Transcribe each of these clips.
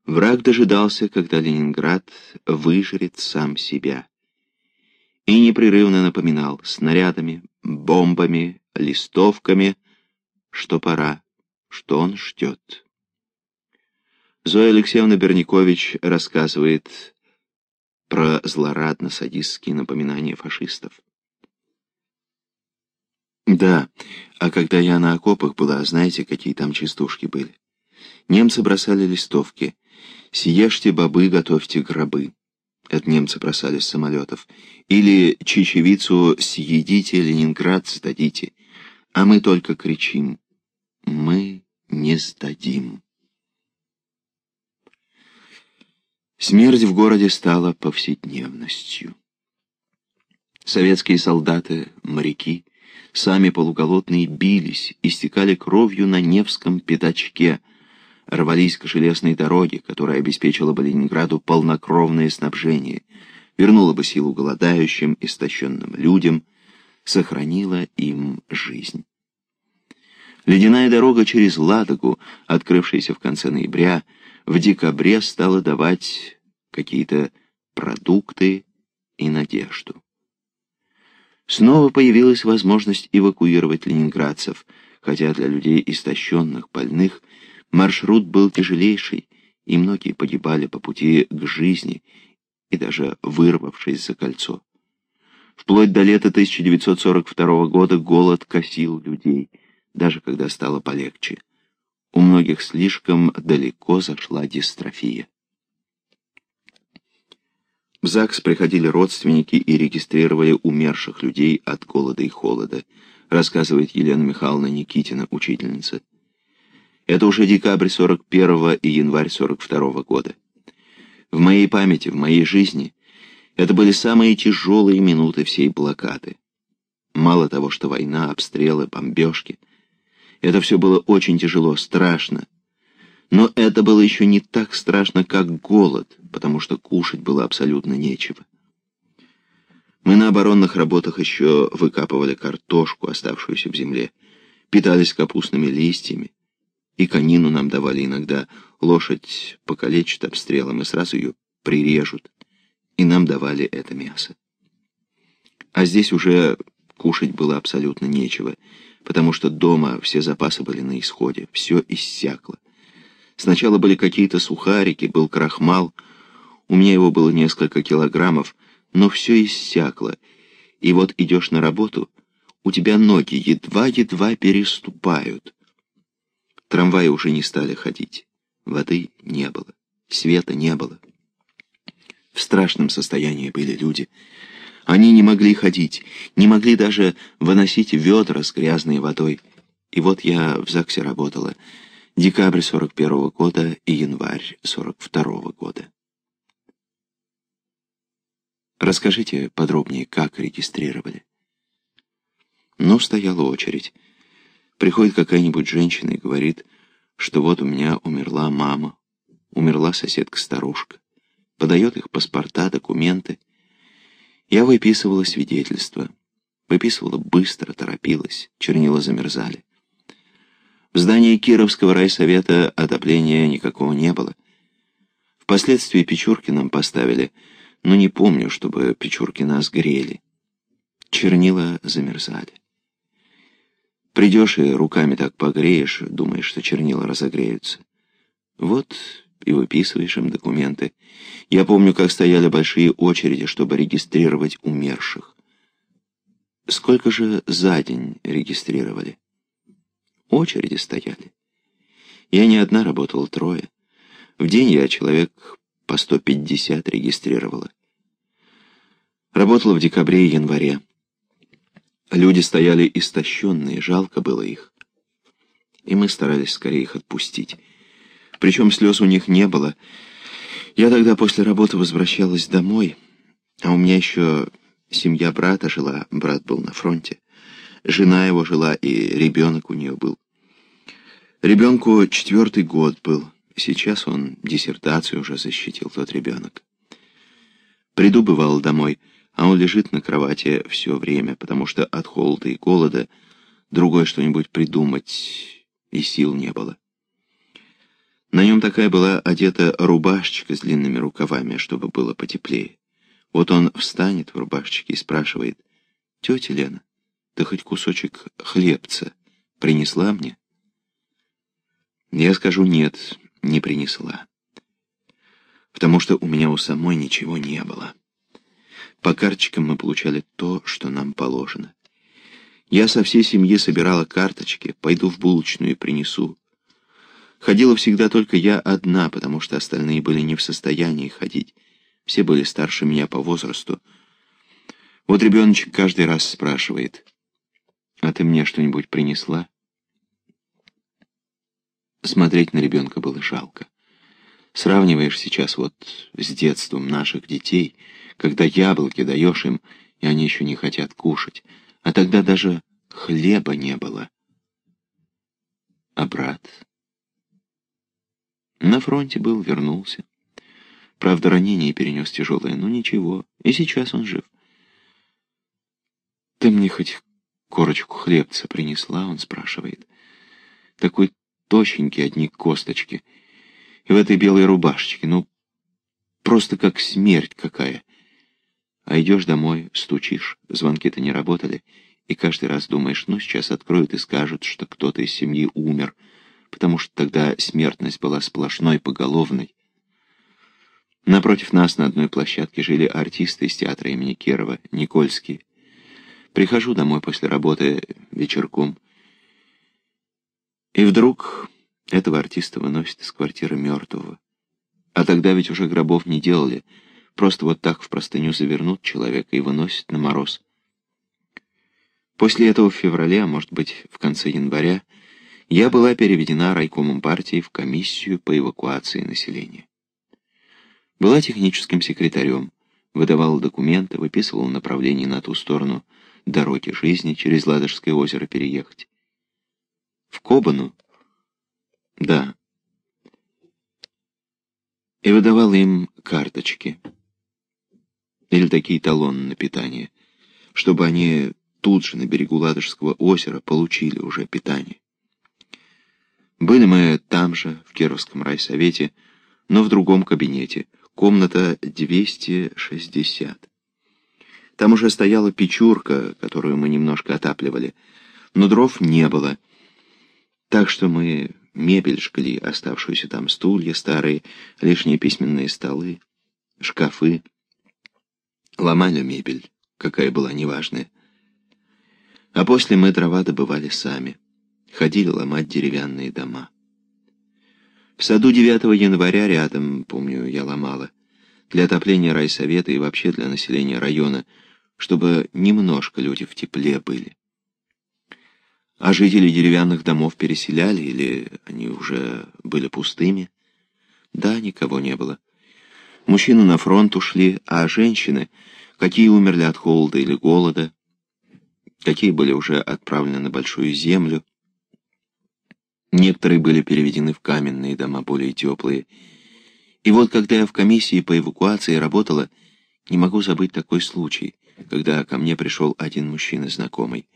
Враг дожидался, когда Ленинград выжрет сам себя, и непрерывно напоминал снарядами, бомбами, листовками, что пора, что он ждет. Зоя Алексеевна Берникович рассказывает про злорадно-садистские напоминания фашистов. Да, а когда я на окопах была, знаете, какие там частушки были? Немцы бросали листовки: «Съешьте бобы, готовьте гробы». Это немцы бросали с самолетов. Или «Чечевицу съедите, Ленинград сдадите». А мы только кричим: «Мы не сдадим». Смерть в городе стала повседневностью. Советские солдаты, моряки, сами полуголодные, бились, истекали кровью на Невском пятачке, рвались к железной дороге, которая обеспечила бы Ленинграду полнокровное снабжение, вернула бы силу голодающим, истощенным людям, сохранила им жизнь. Ледяная дорога через Ладогу, открывшаяся в конце ноября, в декабре стала давать какие-то продукты и надежду. Снова появилась возможность эвакуировать ленинградцев, хотя для людей истощенных, больных, маршрут был тяжелейший, и многие погибали по пути к жизни и даже вырвавшись за кольцо. Вплоть до лета 1942 года голод косил людей, даже когда стало полегче. У многих слишком далеко зашла дистрофия. В ЗАГС приходили родственники и регистрировали умерших людей от голода и холода, рассказывает Елена Михайловна Никитина, учительница. Это уже декабрь 41-го и январь 42-го года. В моей памяти, в моей жизни это были самые тяжелые минуты всей блокады. Мало того, что война, обстрелы, бомбежки. Это все было очень тяжело, страшно. Но это было еще не так страшно, как голод, потому что кушать было абсолютно нечего. Мы на оборонных работах еще выкапывали картошку, оставшуюся в земле, питались капустными листьями, и конину нам давали иногда. Лошадь покалечат обстрелом и сразу ее прирежут, и нам давали это мясо. А здесь уже кушать было абсолютно нечего, потому что дома все запасы были на исходе, все иссякло. Сначала были какие-то сухарики, был крахмал, у меня его было несколько килограммов, но все иссякло, и вот идешь на работу, у тебя ноги едва-едва переступают. Трамваи уже не стали ходить, воды не было, света не было. В страшном состоянии были люди. Они не могли ходить, не могли даже выносить ведра с грязной водой. И вот я в ЗАГСе работала. Декабрь 41-го года и январь 42-го года. Расскажите подробнее, как регистрировали. Ну, стояла очередь. Приходит какая-нибудь женщина и говорит, что вот у меня умерла мама, умерла соседка-старушка. Подает их паспорта, документы. Я выписывала свидетельство. Выписывала быстро, торопилась, чернила замерзали. В здании Кировского райсовета отопления никакого не было. Впоследствии печурки нам поставили, но не помню, чтобы печурки нас грели. Чернила замерзали. Придешь и руками так погреешь, думаешь, что чернила разогреются. Вот и выписываешь им документы. Я помню, как стояли большие очереди, чтобы регистрировать умерших. Сколько же за день регистрировали? Очереди стояли. Я не одна работала, трое. В день я человек по 150 регистрировала. Работала в декабре и январе. Люди стояли истощенные, жалко было их. И мы старались скорее их отпустить. Причем слез у них не было. Я тогда после работы возвращалась домой, а у меня еще семья брата жила, брат был на фронте. Жена его жила, и ребенок у нее был. Ребенку 4-й год был. Сейчас он диссертацию уже защитил, тот ребенок. Приду, бывало, домой, а он лежит на кровати все время, потому что от холода и голода другое что-нибудь придумать и сил не было. На нем такая была одета рубашечка с длинными рукавами, чтобы было потеплее. Вот он встанет в рубашечке и спрашивает: «Тетя Лена, ты хоть кусочек хлебца принесла мне?» Я скажу: «Нет, не принесла, потому что у меня у самой ничего не было. По карточкам мы получали то, что нам положено. Я со всей семьи собирала карточки, пойду в булочную и принесу. Ходила всегда только я одна, потому что остальные были не в состоянии ходить. Все были старше меня по возрасту. Вот ребеночек каждый раз спрашивает: «А ты мне что-нибудь принесла?» Смотреть на ребенка было жалко. Сравниваешь сейчас вот с детством наших детей, когда яблоки даешь им, и они еще не хотят кушать, а тогда даже хлеба не было. А брат? На фронте был, вернулся. Правда, ранение перенес тяжелое, но ничего, и сейчас он жив. «Ты мне хоть корочку хлебца принесла?» — он спрашивает. Такой тощенький, одни косточки. И в этой белой рубашечке, ну, просто как смерть какая. А идешь домой, стучишь, звонки-то не работали, и каждый раз думаешь: ну, сейчас откроют и скажут, что кто-то из семьи умер, потому что тогда смертность была сплошной, поголовной. Напротив нас на одной площадке жили артисты из театра имени Кирова, Никольские. Прихожу домой после работы вечерком, и вдруг этого артиста выносят из квартиры мертвого. А тогда ведь уже гробов не делали, просто вот так в простыню завернут человека и выносят на мороз. После этого в феврале, а может быть в конце января, я была переведена райкомом партии в комиссию по эвакуации населения. Была техническим секретарем, выдавала документы, выписывала направление на ту сторону дороги жизни, через Ладожское озеро переехать. В Кобану? Да. И выдавала им карточки или такие талоны на питание, чтобы они тут же на берегу Ладожского озера получили уже питание. Были мы там же, в Кировском райсовете, но в другом кабинете, комната 260. Там уже стояла печурка, которую мы немножко отапливали, но дров не было, так что мы мебель жгли, оставшуюся там, стулья старые, лишние письменные столы, шкафы. Ломали мебель, какая была неважная. А после мы дрова добывали сами, ходили ломать деревянные дома. В саду 9 января рядом, помню, я ломала, для отопления райсовета и вообще для населения района, чтобы немножко люди в тепле были. А жители деревянных домов переселяли, или они уже были пустыми? Да, никого не было. Мужчины на фронт ушли, а женщины, какие умерли от холода или голода, какие были уже отправлены на большую землю, некоторые были переведены в каменные дома, более теплые. И вот когда я в комиссии по эвакуации работала, не могу забыть такой случай, когда ко мне пришел один мужчина знакомый.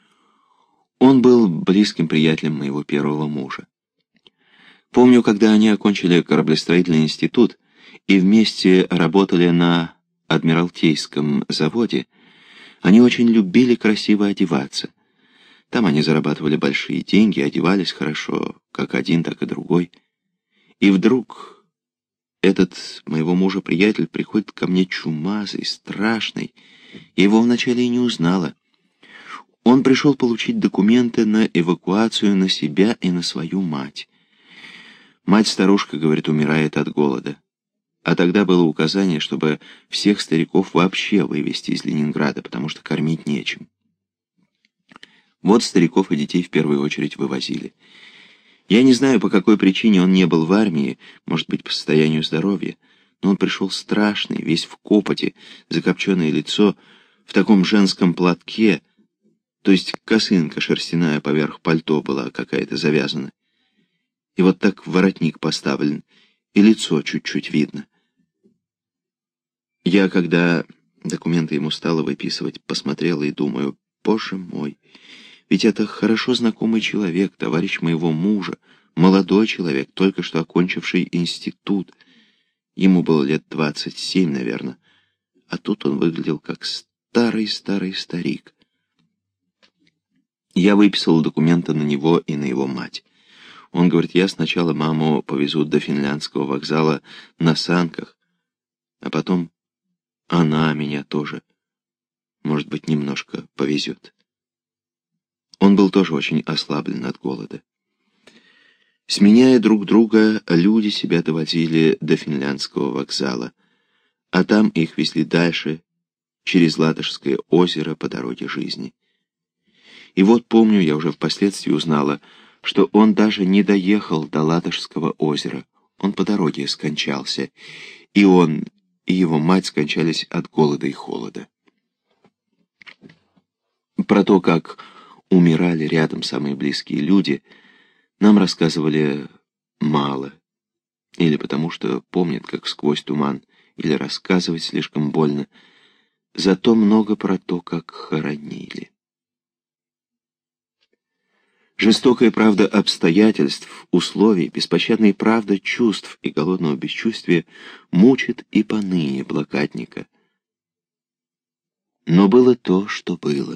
Он был близким приятелем моего первого мужа. Помню, когда они окончили кораблестроительный институт и вместе работали на Адмиралтейском заводе, они очень любили красиво одеваться. Там они зарабатывали большие деньги, одевались хорошо, как один, так и другой. И вдруг этот моего мужа приятель приходит ко мне чумазый, страшный. Я его вначале и не узнала. Он пришел получить документы на эвакуацию на себя и на свою мать. Мать-старушка, говорит, умирает от голода. А тогда было указание, чтобы всех стариков вообще вывезти из Ленинграда, потому что кормить нечем. Вот стариков и детей в первую очередь вывозили. Я не знаю, по какой причине он не был в армии, может быть, по состоянию здоровья, но он пришел страшный, весь в копоти, закопченное лицо, в таком женском платке, то есть косынка шерстяная поверх пальто была какая-то завязана. И вот так воротник поставлен, и лицо чуть-чуть видно. Я, когда документы ему стала выписывать, посмотрела и думаю: боже мой, ведь это хорошо знакомый человек, товарищ моего мужа, Молодой человек, только что окончивший институт. Ему было лет 27, наверное. А тут он выглядел как старый-старый старик. Я выписал документы на него и на его мать. Он говорит, я сначала маму повезу до финляндского вокзала на санках, а потом она меня тоже, может быть, немножко повезет. Он был тоже очень ослаблен от голода. Сменяя друг друга, люди себя довозили до финляндского вокзала, а там их везли дальше, через Ладожское озеро по дороге жизни. И вот, помню, я уже впоследствии узнала, что он даже не доехал до Ладожского озера. Он по дороге скончался, и он, и его мать скончались от голода и холода. Про то, как умирали рядом самые близкие люди, нам рассказывали мало, или потому что помнят, как сквозь туман, или рассказывать слишком больно, зато много про то, как хоронили. Жестокая правда обстоятельств, условий, беспощадная правда чувств и голодного бесчувствия мучит и поныне блокадника. Но было то, что было.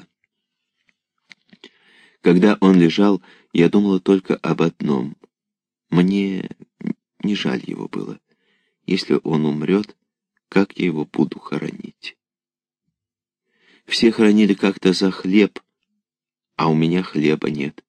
Когда он лежал, я думала только об одном. Мне не жаль его было. Если он умрет, как я его буду хоронить? Все хоронили как-то за хлеб, а у меня хлеба нет.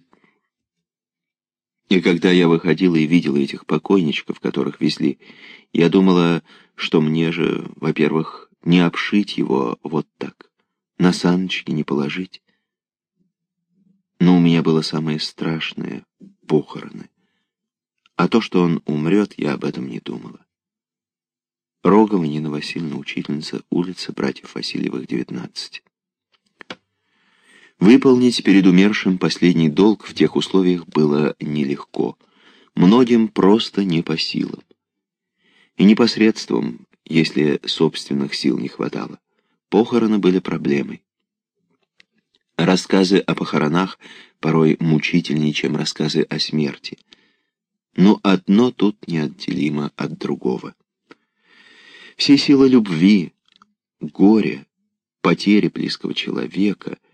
И когда я выходила и видела этих покойничков, которых везли, я думала, что мне же, во-первых, не обшить его вот так, на саночки не положить. Но у меня было самое страшное — похороны. А то, что он умрет, я об этом не думала. Рогова Нина Васильевна, учительница, улица братьев Васильевых, 19. Выполнить перед умершим последний долг в тех условиях было нелегко. Многим просто не по силам. И непосредством, если собственных сил не хватало. Похороны были проблемой. Рассказы о похоронах порой мучительнее, чем рассказы о смерти. Но одно тут неотделимо от другого. Все силы любви, горя, потери близкого человека —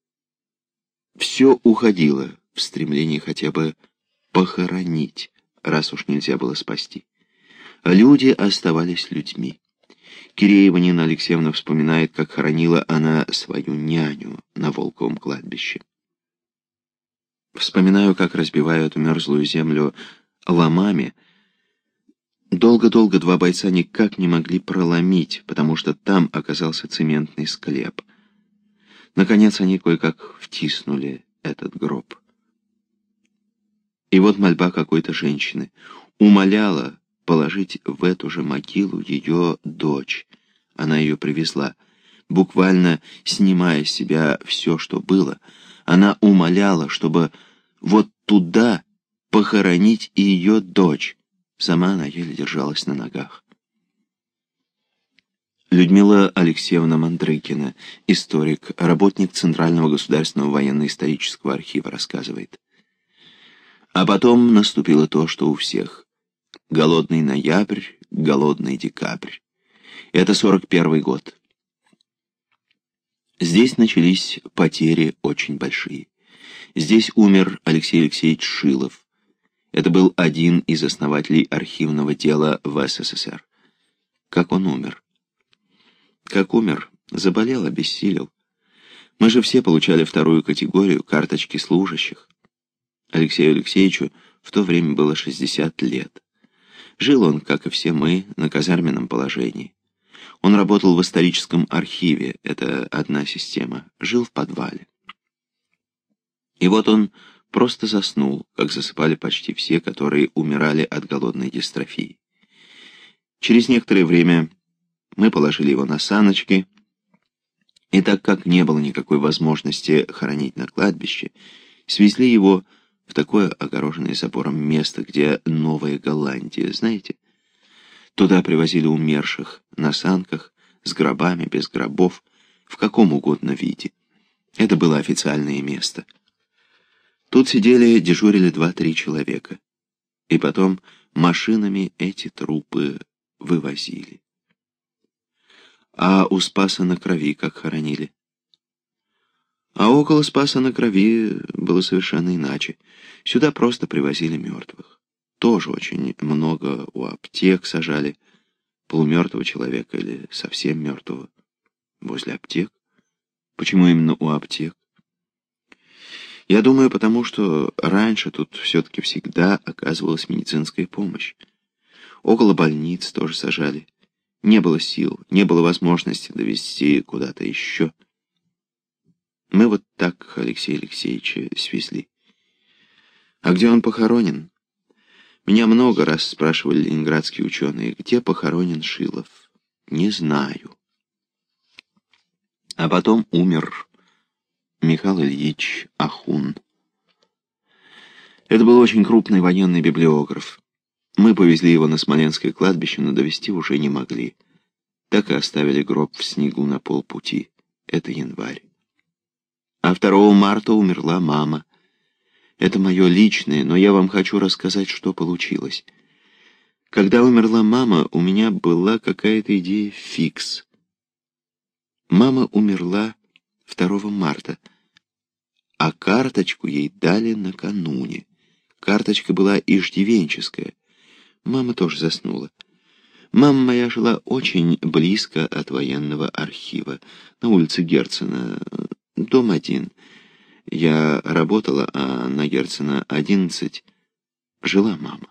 все уходило в стремлении хотя бы похоронить, раз уж нельзя было спасти. А люди оставались людьми. Киреева Нина Алексеевна вспоминает, как хоронила она свою няню на Волковом кладбище. Вспоминаю, как разбивают мерзлую землю ломами. Долго-долго два бойца никак не могли проломить, потому что там оказался цементный склеп. Наконец они кое-как втиснули этот гроб. И вот мольба какой-то женщины умоляла положить в эту же могилу ее дочь. Она ее привезла. Буквально снимая с себя все, что было, она умоляла, чтобы вот туда похоронить и ее дочь. Сама она еле держалась на ногах. Людмила Алексеевна Мандрыкина, историк, работник Центрального государственного военно-исторического архива, рассказывает. А потом наступило то, что у всех. Голодный ноябрь, голодный декабрь. Это 41 год. Здесь начались потери очень большие. Здесь умер Алексей Алексеевич Шилов. Это был один из основателей архивного дела в СССР. Как он умер? Как умер? Заболел, обессилел. Мы же все получали вторую категорию, карточки служащих. Алексею Алексеевичу в то время было 60 лет. Жил он, как и все мы, на казарменном положении. Он работал в историческом архиве, это одна система, жил в подвале. И вот он просто заснул, как засыпали почти все, которые умирали от голодной дистрофии. Через некоторое время мы положили его на саночки, и так как не было никакой возможности хоронить на кладбище, свезли его в такое огороженное забором место, где Новая Голландия, знаете? Туда привозили умерших на санках, с гробами, без гробов, в каком угодно виде. Это было официальное место. Тут сидели, дежурили 2-3 человека. И потом машинами эти трупы вывозили. А у Спаса на Крови как хоронили? А около Спаса на Крови было совершенно иначе. Сюда просто привозили мертвых. Тоже очень много у аптек сажали. Полумертвого человека или совсем мертвого. Возле аптек. Почему именно у аптек? Я думаю, потому что раньше тут все-таки всегда оказывалась медицинская помощь. Около больниц тоже сажали. Не было сил, не было возможности довезти куда-то еще. Мы вот так Алексея Алексеевича свезли. А где он похоронен? Меня много раз спрашивали ленинградские ученые, где похоронен Шилов. Не знаю. А потом умер Михаил Ильич Ахун. Это был очень крупный военный библиограф. Мы повезли его на Смоленское кладбище, но довезти уже не могли. Так и оставили гроб в снегу на полпути. Это январь. А 2 марта умерла мама. Это мое личное, но я вам хочу рассказать, что получилось. Когда умерла мама, у меня была какая-то идея фикс. Мама умерла 2 марта, а карточку ей дали накануне. Карточка была иждивенческая. Мама тоже заснула. Мама моя жила очень близко от военного архива, на улице Герцена, дом 1. Я работала, а на Герцена 11 жила мама.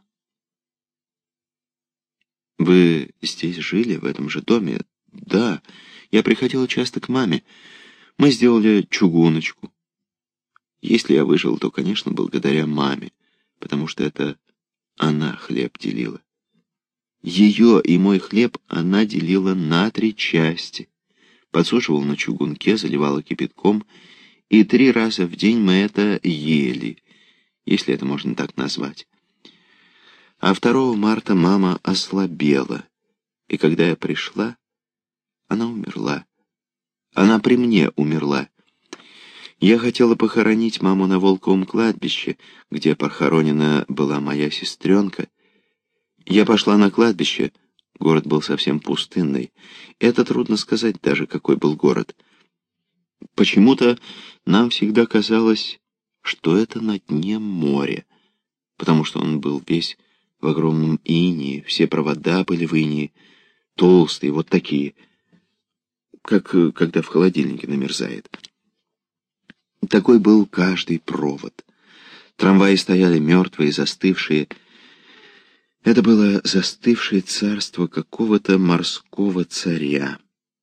Вы здесь жили, в этом же доме? Да, я приходила часто к маме. Мы сделали чугуночку. Если я выжил, то, конечно, благодаря маме, потому что это она хлеб делила. Ее и мой хлеб она делила на 3 части. Подсушивала на чугунке, заливала кипятком, и 3 раза в день мы это ели, если это можно так назвать. А 2 марта мама ослабела, и когда я пришла, она умерла. Она при мне умерла. Я хотела похоронить маму на Волковом кладбище, где похоронена была моя сестренка. Я пошла на кладбище, город был совсем пустынный. Это трудно сказать даже, какой был город. Почему-то нам всегда казалось, что это на дне моря, потому что он был весь в огромном инее, все провода были в инее, толстые, вот такие, как когда в холодильнике намерзает. Такой был каждый провод. Трамваи стояли мертвые, застывшие. Это было застывшее царство какого-то морского царя.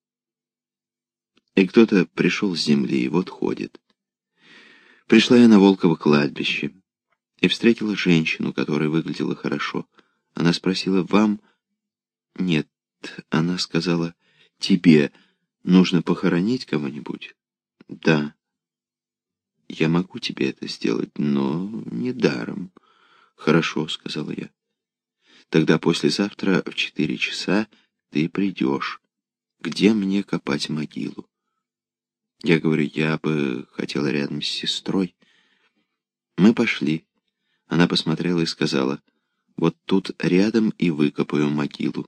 И кто-то пришел с земли, и вот ходит. Пришла я на Волково кладбище и встретила женщину, которая выглядела хорошо. Она спросила: «Вам?» «Нет», она сказала, «тебе нужно похоронить кого-нибудь?» «Да». «Я могу тебе это сделать, но не даром». «Хорошо», — сказала я. «Тогда послезавтра в 4 часа ты придешь. Где мне копать могилу?» Я говорю: «Я бы хотела рядом с сестрой». Мы пошли. Она посмотрела и сказала: «Вот тут рядом и выкопаю могилу».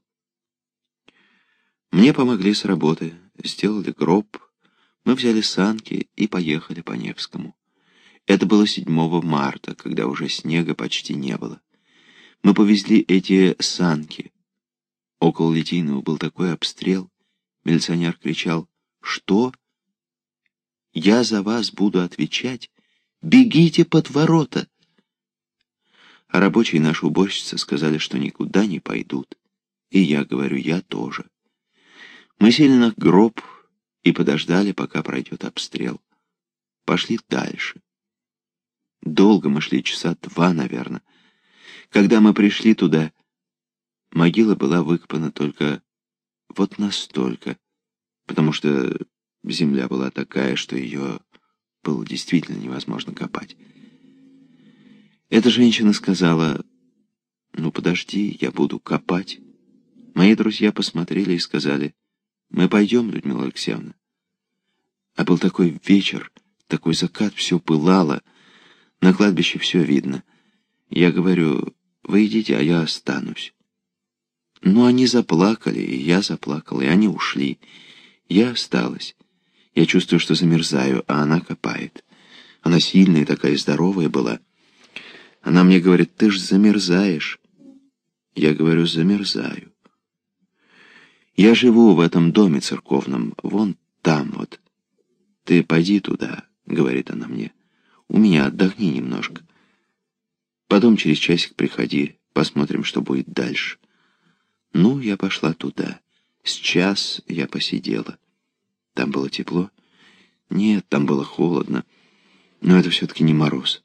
Мне помогли с работы, сделали гроб. Мы взяли санки и поехали по Невскому. Это было 7 марта, когда уже снега почти не было. Мы повезли эти санки. Около Литейного был такой обстрел. Милиционер кричал: «Что? Я за вас буду отвечать? Бегите под ворота!» А рабочие, наши уборщицы, сказали, что никуда не пойдут. И я говорю: я тоже. Мы сели на гроб и подождали, пока пройдет обстрел. Пошли дальше. Долго мы шли, часа 2, наверное. Когда мы пришли туда, могила была выкопана только вот настолько, потому что земля была такая, что ее было действительно невозможно копать. Эта женщина сказала: «Ну подожди, я буду копать». Мои друзья посмотрели и сказали: «Мы пойдем, Людмила Алексеевна». А был такой вечер, такой закат, все пылало. На кладбище все видно. Я говорю, вы идите, а я останусь. Ну, они заплакали, и я заплакал, и они ушли. Я осталась. Я чувствую, что замерзаю, а она копает. Она сильная такая, здоровая была. Она мне говорит, ты ж замерзаешь. Я говорю, замерзаю. Я живу в этом доме церковном, вон там вот. Ты пойди туда, говорит она мне. У меня отдохни немножко. Потом через часик приходи, посмотрим, что будет дальше. Ну, я пошла туда. С час я посидела. Там было тепло? Нет, там было холодно. Но это все-таки не мороз.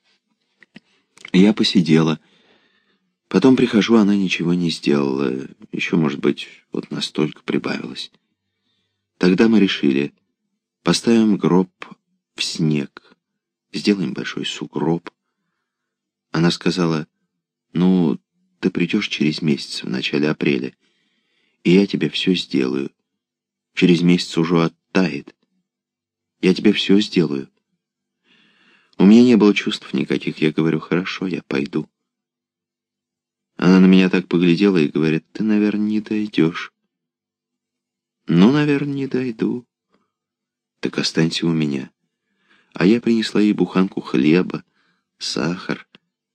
Я посидела. Потом прихожу, она ничего не сделала. Еще, может быть, вот настолько прибавилось. Тогда мы решили, поставим гроб в снег, сделаем большой сугроб. Она сказала, ну, ты придешь через месяц, в начале апреля, и я тебе все сделаю. Через месяц уже оттает. Я тебе все сделаю. У меня не было чувств никаких. Я говорю, хорошо, я пойду. Она на меня так поглядела и говорит, ты, наверное, не дойдешь. Ну, наверное, не дойду. Так останься у меня. А я принесла ей буханку хлеба, сахар.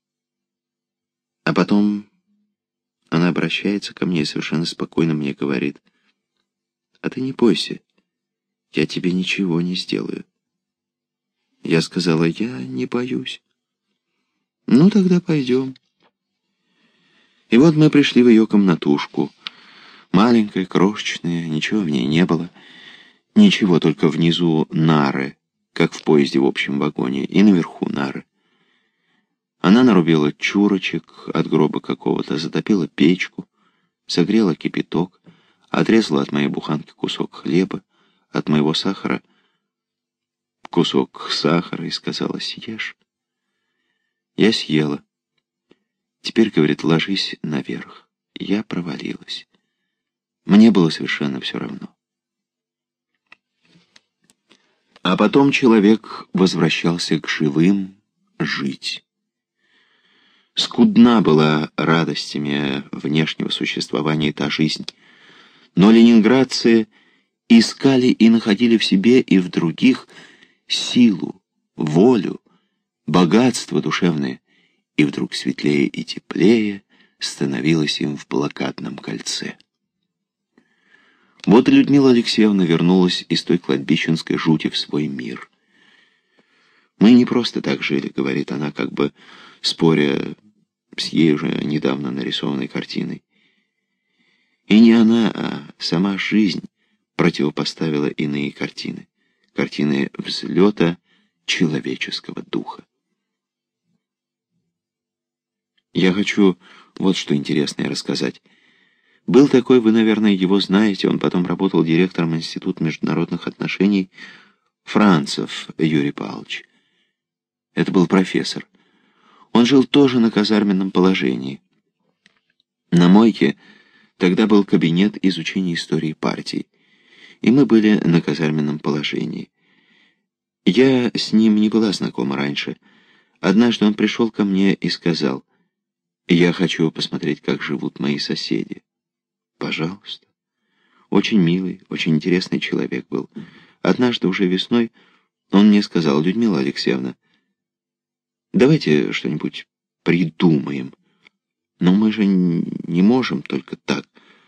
А потом она обращается ко мне и совершенно спокойно мне говорит, а ты не бойся, я тебе ничего не сделаю. Я сказала, я не боюсь. Ну, тогда пойдем. И вот мы пришли в ее комнатушку. Маленькая, крошечная, ничего в ней не было. Ничего, только внизу нары, как в поезде в общем вагоне, и наверху нары. Она нарубила чурочек от гроба какого-то, затопила печку, согрела кипяток, отрезала от моей буханки кусок хлеба, от моего сахара кусок сахара и сказала, съешь. Я съела. Теперь, говорит, ложись наверх. Я провалилась. Мне было совершенно все равно. А потом человек возвращался к живым жить. Скудна была радостями внешнего существования та жизнь, но ленинградцы искали и находили в себе и в других силу, волю, богатство душевное, и вдруг светлее и теплее становилось им в блокадном кольце. Вот и Людмила Алексеевна вернулась из той кладбищенской жути в свой мир. «Мы не просто так жили», — говорит она, как бы споря с ей уже недавно нарисованной картиной. И не она, а сама жизнь противопоставила иные картины. Картины взлета человеческого духа. Я хочу вот что интересное рассказать. Был такой, вы, наверное, его знаете, он потом работал директором Института международных отношений, Францев Юрий Павлович. Это был профессор. Он жил тоже на казарменном положении. На мойке тогда был кабинет изучения истории партий, и мы были на казарменном положении. Я с ним не была знакома раньше. Однажды он пришел ко мне и сказал, «Я хочу посмотреть, как живут мои соседи». Пожалуйста. Очень милый, очень интересный человек был. Однажды уже весной он мне сказал, «Людмила Алексеевна, давайте что-нибудь придумаем. Но мы же не можем только так».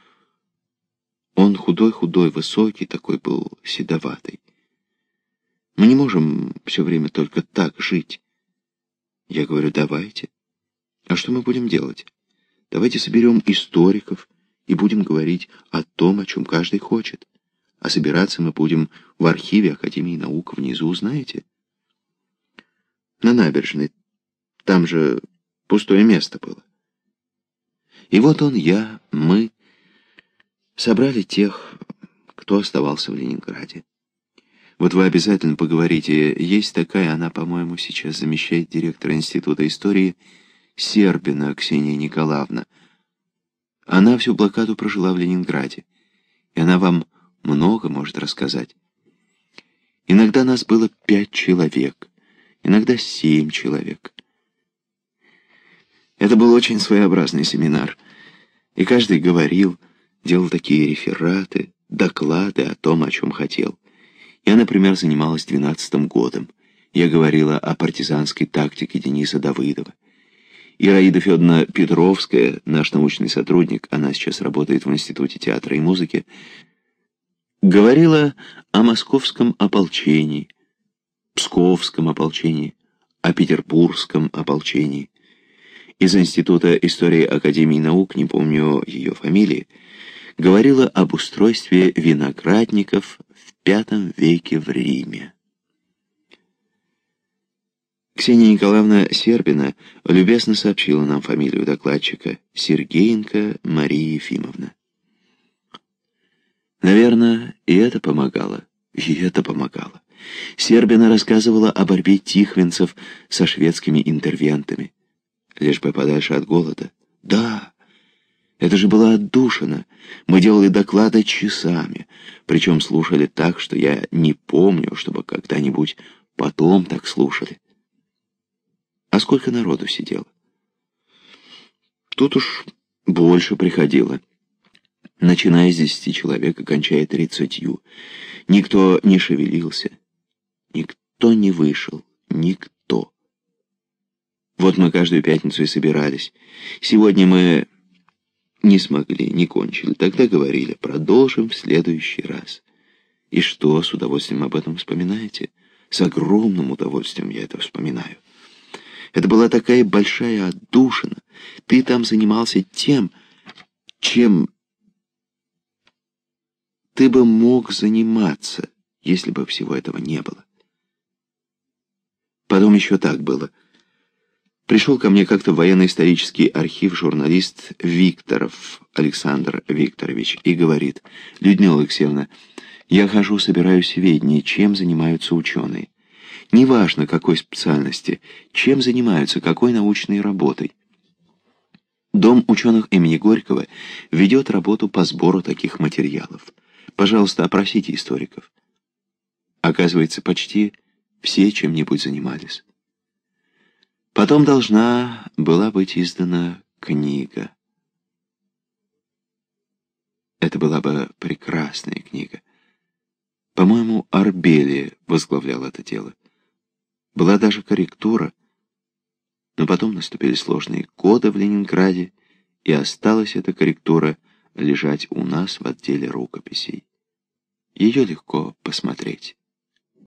Он худой-худой, высокий такой был, седоватый. «Мы не можем все время только так жить». Я говорю, давайте. А что мы будем делать? Давайте соберем историков и будем говорить о том, о чем каждый хочет. А собираться мы будем в архиве Академии наук внизу, знаете? На набережной. Там же пустое место было. И вот он, я, мы собрали тех, кто оставался в Ленинграде. Вот вы обязательно поговорите. Есть такая, она, по-моему, сейчас замещает директора Института истории, Сербина Ксения Николаевна. Она всю блокаду прожила в Ленинграде, и она вам много может рассказать. Иногда нас было 5 человек. иногда 7 человек. Это был очень своеобразный семинар, и каждый говорил, делал такие рефераты, доклады о том, о чем хотел. Я, например, занималась 12-м годом. Я говорила о партизанской тактике Дениса Давыдова. Ираида Федоровна Петровская, наш научный сотрудник, она сейчас работает в Институте театра и музыки, говорила о московском ополчении, псковском ополчении, о петербургском ополчении. Из Института истории Академии наук, не помню ее фамилии, говорила об устройстве виноградников в V веке в Риме. Ксения Николаевна Сербина любезно сообщила нам фамилию докладчика — Сергеенко Мария Ефимовна. Наверное, и это помогало. Сербина рассказывала о борьбе тихвинцев со шведскими интервентами, лишь бы подальше от голода. Да, это же была отдушина. Мы делали доклады часами, причем слушали так, что я не помню, чтобы когда-нибудь потом так слушали. А сколько народу сидело? Тут уж больше приходило. Начиная с 10 человек и кончая 30. Никто не шевелился. Никто не вышел. Никто. Вот мы каждую пятницу и собирались. Сегодня мы не смогли, не кончили. Тогда говорили, продолжим в следующий раз. И что, с удовольствием об этом вспоминаете? С огромным удовольствием я это вспоминаю. Это была такая большая отдушина. Ты там занимался тем, чем ты бы мог заниматься, если бы всего этого не было. Потом еще так было. Пришел ко мне как-то в военно-исторический архив журналист Викторов Александр Викторович и говорит: «Людмила Алексеевна, я хожу, собираю сведения, чем занимаются ученые. Неважно, какой специальности, чем занимаются, какой научной работой. Дом ученых имени Горького ведет работу по сбору таких материалов. Пожалуйста, опросите историков». Оказывается, почти все чем-нибудь занимались. Потом должна была быть издана книга. Это была бы прекрасная книга. По-моему, Арбелия возглавлял это дело. Была даже корректура, но потом наступили сложные годы в Ленинграде, и осталась эта корректура лежать у нас в отделе рукописей. Ее легко посмотреть.